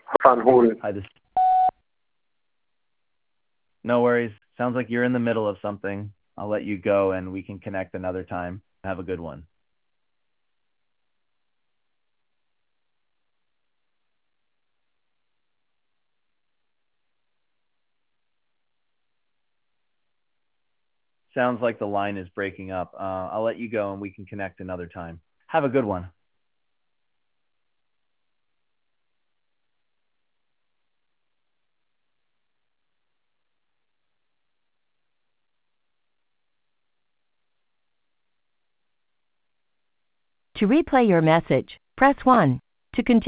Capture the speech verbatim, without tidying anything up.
on hold. Hi, this. No worries. Sounds like you're in the middle of something. I'll let you go and we can connect another time. Have a good one. Sounds like the line is breaking up. Uh, I'll let you go and we can connect another time. Have a good one. To replay your message, press one. To continue